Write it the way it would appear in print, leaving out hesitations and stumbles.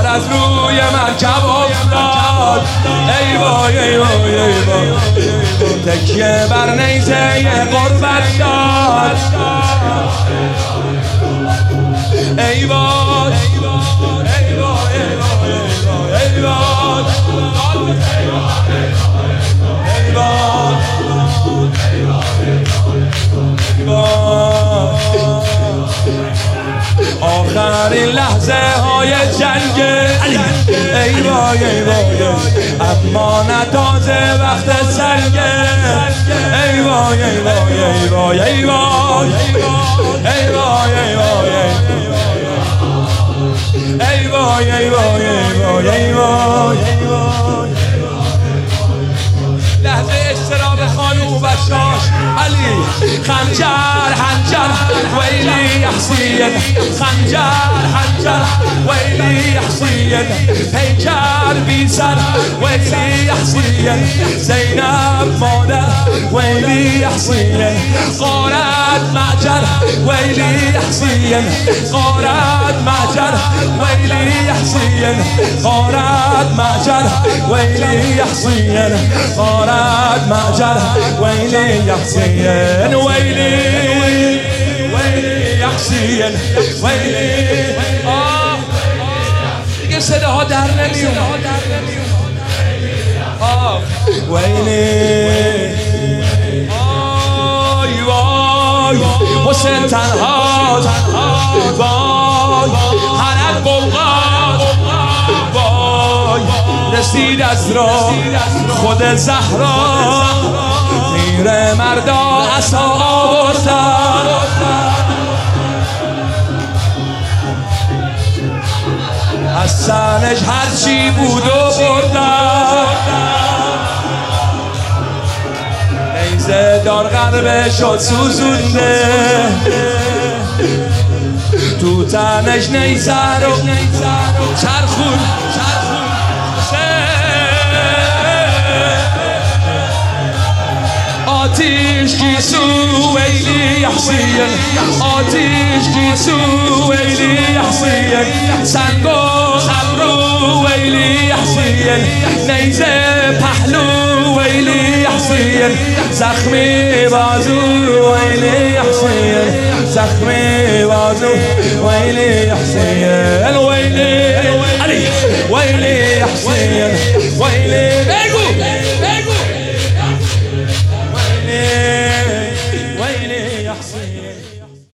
از روی مرکب افتاد. ای وای ای وای ای وای، تکیه بر نیزه غربت داد. ای وای ای وای ای وای ای وای آخرین لحظه های جنگ علی. ای وای ای وای، اما نه تازه وقت سنگه. ای وای ای وای ای وای ای وای ای وای ای وای ای وای ای وای ای وای. لحظه اشتراب خانو و شاش علی. خنجر حنجر ویلی حسین، خنجر حنجر ویلی حسین، پیکر بی سر ویلی حسین، زینب مادر ویلی حسین، غارت معجر ویلی حسین، غارت معجر ویلی حسین، غارت معجر ویلی حسین، غارت معجر ویلی حسین، ویلی ویلی حسین ویلی. دیگه صداها در نمیومد. ویلی آی وای حسین تنها وای حرک بوقات وای رسید از راه خود زهرا میره مردا عصا آوردن از سرش هرچی بود و بردن نیزه دار غربه شد سوزونده تو تنش نیزه رو چرخون آتیش گیسو ویلی حسین، آتیش گیسو ویلی حسین، سنگو خبرو ویلی حسین، نیزه پهلو ویلی حسین، زخمی بازو ویلی حسین، زخمی بازو ویلی حسین، ویلی علی ویلی حسین.